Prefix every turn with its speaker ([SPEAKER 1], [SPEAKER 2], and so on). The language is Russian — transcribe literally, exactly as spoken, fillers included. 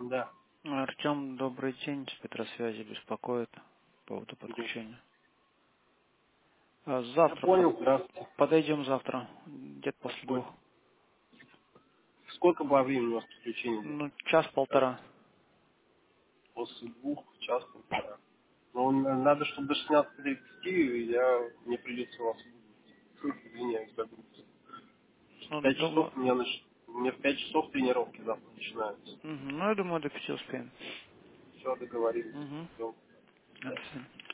[SPEAKER 1] Да.
[SPEAKER 2] Артем, добрый день, с Петросвязи беспокоит по поводу
[SPEAKER 1] Мгм.
[SPEAKER 2] подключения. А
[SPEAKER 1] Я
[SPEAKER 2] Завтра
[SPEAKER 1] понял,
[SPEAKER 2] под-
[SPEAKER 1] здравствуйте.
[SPEAKER 2] подойдем завтра, где-то
[SPEAKER 1] Во
[SPEAKER 2] после двух.
[SPEAKER 1] сколько? Сколько по времени у вас подключение будет?
[SPEAKER 2] Ну, час-полтора.
[SPEAKER 1] После двух, час, полтора. Ну, н- надо, чтобы до шестнадцати тридцати я, мне придется вас вызвать. Извиняюсь, как бы. В
[SPEAKER 2] Ну,
[SPEAKER 1] пять часов
[SPEAKER 2] думаю,
[SPEAKER 1] у меня, нач... у меня в пять часов тренировки завтра начинаются.
[SPEAKER 2] мгм, ну, я думаю, до пяти успеем.
[SPEAKER 1] Все, договорились.
[SPEAKER 2] Угу.
[SPEAKER 1] Всё.
[SPEAKER 2] До свидания.